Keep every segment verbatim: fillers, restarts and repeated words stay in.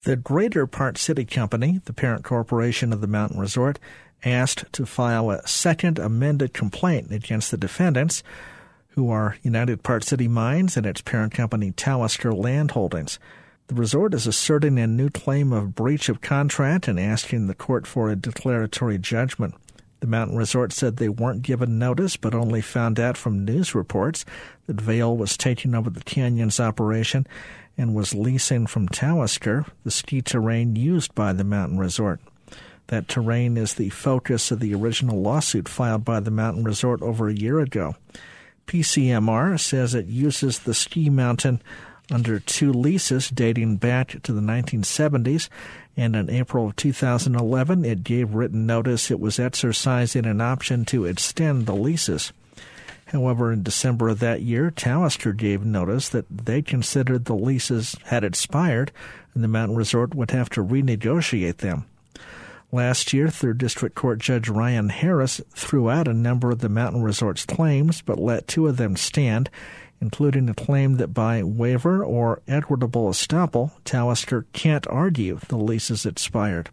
The Greater Park City Company, the parent corporation of the mountain resort, asked to file a second amended complaint against the defendants, who are United Park City Mines and its parent company Talisker Land Holdings. The resort is asserting a new claim of breach of contract and asking the court for a declaratory judgment. The mountain resort said they weren't given notice, but only found out from news reports that Vail was taking over the Canyons operation and was leasing from Talisker the ski terrain used by the mountain resort. That terrain is the focus of the original lawsuit filed by the mountain resort over a year ago. P C M R says it uses the ski mountain under two leases dating back to the nineteen seventies, and in April of two thousand eleven, it gave written notice it was exercising an option to extend the leases. However, in December of that year, Talisker gave notice that they considered the leases had expired and the mountain resort would have to renegotiate them. Last year, third District Court Judge Ryan Harris threw out a number of the mountain resort's claims, but let two of them stand, including a claim that by waiver or equitable estoppel, Talisker can't argue the leases expired.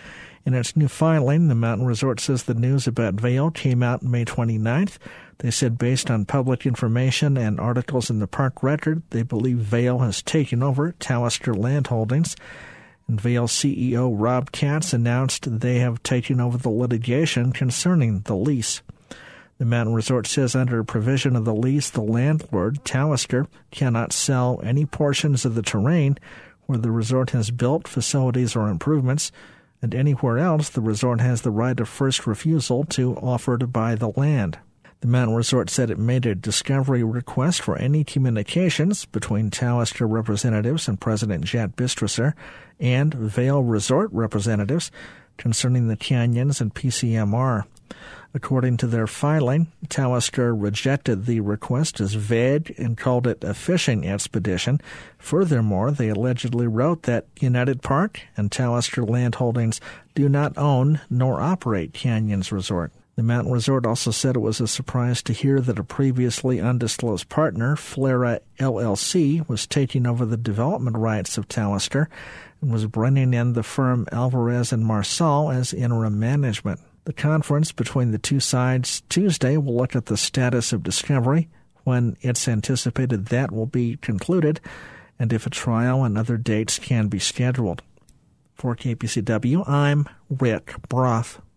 In its new filing, the mountain resort says the news about Vail came out May twenty-ninth. They said based on public information and articles in the park record, they believe Vail has taken over Talisker Land Holdings. And Vail C E O Rob Katz announced they have taken over the litigation concerning the lease. The mountain resort says under a provision of the lease, the landlord, Talisker, cannot sell any portions of the terrain where the resort has built facilities or improvements, and anywhere else the resort has the right of first refusal to offer to buy the land. The mountain resort said it made a discovery request for any communications between Talisker representatives and President Jet Bistrisser and Vail Resort representatives concerning the Canyons and P C M R. According to their filing, Talisker rejected the request as vague and called it a fishing expedition. Furthermore, they allegedly wrote that United Park and Talisker Land Holdings do not own nor operate Canyons Resort. The mountain resort also said it was a surprise to hear that a previously undisclosed partner, Flera L L C, was taking over the development rights of Talisker and was bringing in the firm Alvarez and Marsal as interim management. The conference between the two sides Tuesday will look at the status of discovery, when it's anticipated that will be concluded, and if a trial and other dates can be scheduled. For K P C W, I'm Rick Broth.